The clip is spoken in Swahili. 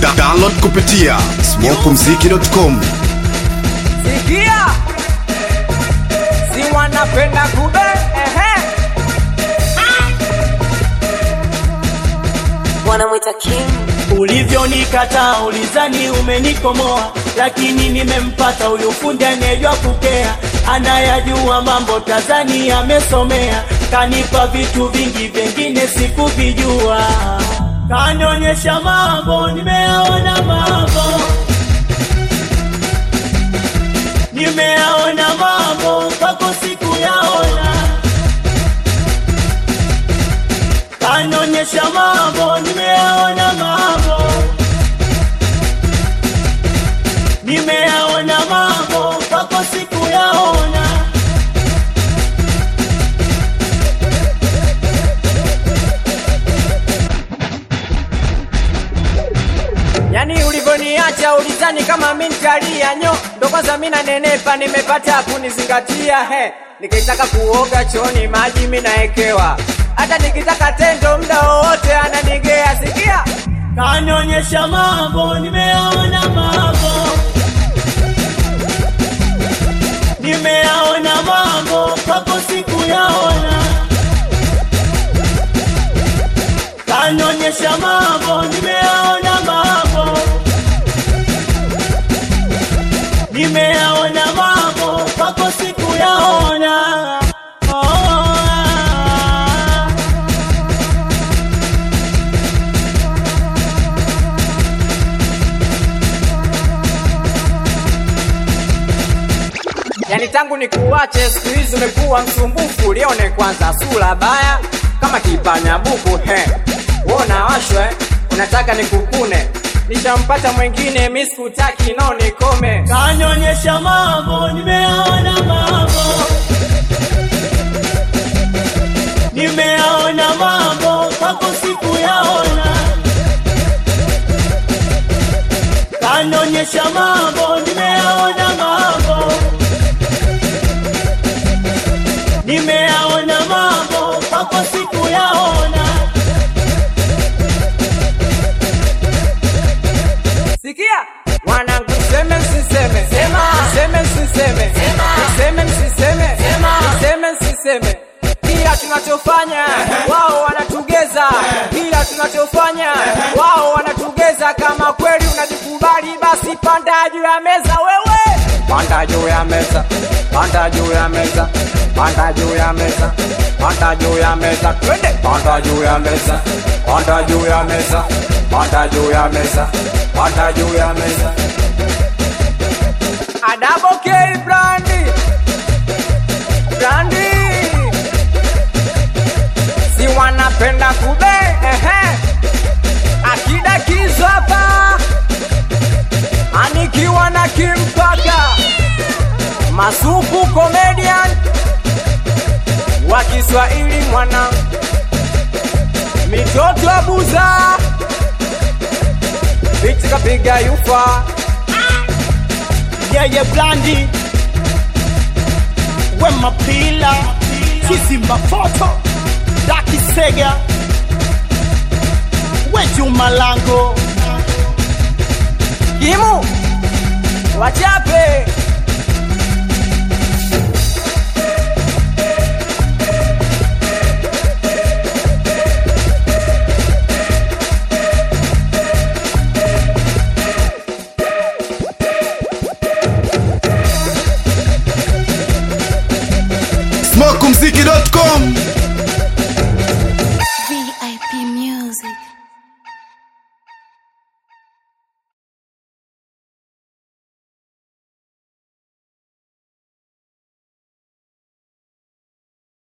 Download kupitia smokumziki.com. Sikia, si wanapenda kube, Wanamwita King. Ulivyonikata ulizani umenikomoa, lakini nimempata huyu fundi anayejua kukea, anayajua mambo Tanzania amesomea, kanipa vitu vingi vingine sikuvijua, kanionyesha mambo nimeyaona mambo, nimeyaona mambo kwako sikuyaona, kanionyesha mambo nimeyaona mambo, nimeyaona mambo kwako sikuyaona. yani ulivoniacha ulizani kama mimi nitalia nyo, ndo kwanza mimi nanenepa nimepata kunizingatia nikitaka kuoga chooni maji mimi naekewa, hata nikitaka tendo muda wote ananigea. Sikia, kanionyesha mambo nimeyaona mambo, nimeyaona mambo kwako sikuyaona, kanionyesha mambo nimeyaona mambo, nimeyaona mambo kwako sikuyaona. yani tangu nikuache siku hizi umekuwa msumbufu, lione kwanza sura baya kama kipanya buku wona washwe unataka nikukune, nishampata mwingine mimi sikutaki no nikome. Kanionyesha mambo nimeyaona mambo, nimeyaona mambo kwako sikuyaona, kanionyesha mambo nimeyaona mambo, nimeyaona mambo kwako sikuyaona. Sikia, wanangu seme siseme, sema seme siseme, seme siseme, seme siseme. Kila tunachofanya wao wanatugeza, kila tunachofanya wao wanatugeza. Kama kweli unajikubali basi panda juu ya meza wewe, panda juu ya meza, panda juu ya meza, panda juu ya meza, panda juu ya meza, twende panda juu ya meza, panda juu ya meza, panda juu ya meza, panda juu ya meza. Adabo K Brandy, Brandy, si wanapenda kube akida kizapa, anikiwa na Kimpaka Masuku comedian wa Kiswahili mwana mitoto abuza biti kapiga yufa Yeye Brandy Wema Pila Kizimba Foto Daki Sega Weju Malango Kimu wachape. smokumziki.com.